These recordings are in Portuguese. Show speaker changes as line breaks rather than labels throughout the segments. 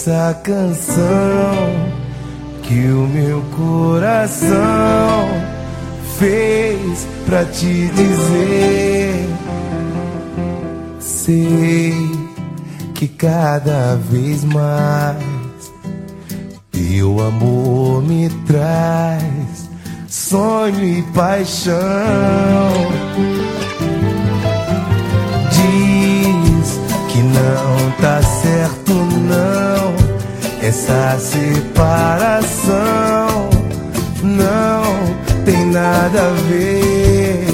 essa canção que o meu coração fez pra te dizer. Sei que cada vez mais teu amor me traz sonho e paixão. Diz que não tá certo não, essa separação não tem nada a ver.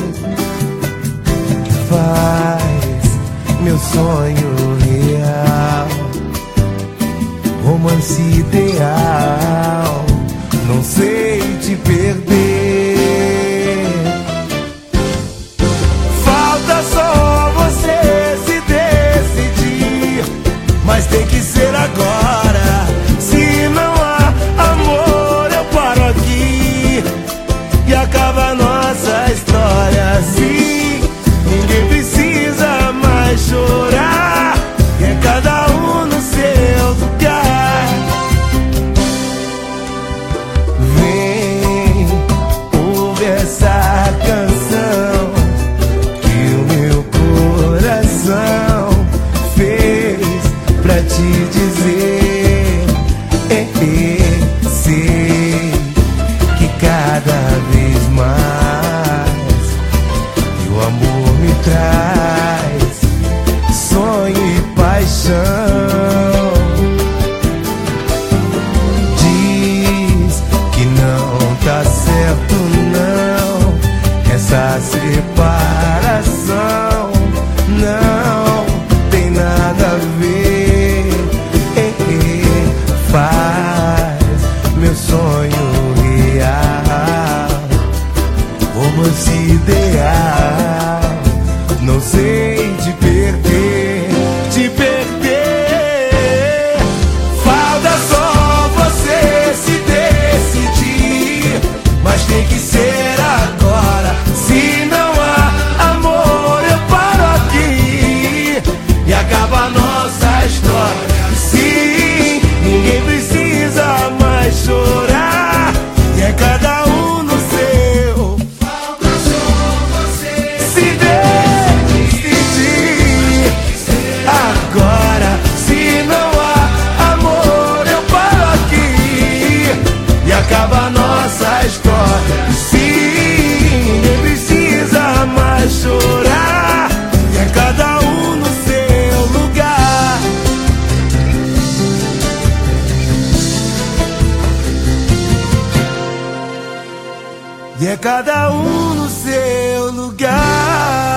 Faz meu sonho real, romance ideal, não sei te perder. Falta só você se decidir, mas tem que ser agora. Se não há amor, eu paro aqui e acaba a nossa história. Assim, ninguém precisa mais chorar, e é cada um no seu lugar. Vem, ouve essa canção que o meu coração fez pra te dizer. Sei que cada vez mais o amor me traz sonho e paixão. Diz que não tá certo não, essa separação não tem nada a ver. Faz meu sonho real, romance ideal, não sei te perder, te perder. Falta só você se decidir, mas tem que ser agora. Se não há amor, eu paro aqui e acaba a nossa história. Sim, ninguém precisa mais chorar, e é cada um no seu. Falta só você se decidir agora. Se não há amor, eu paro aqui e acaba a nossa história. Sim, ninguém precisa mais chorar, e é cada um no seu lugar. E é cada um no seu lugar.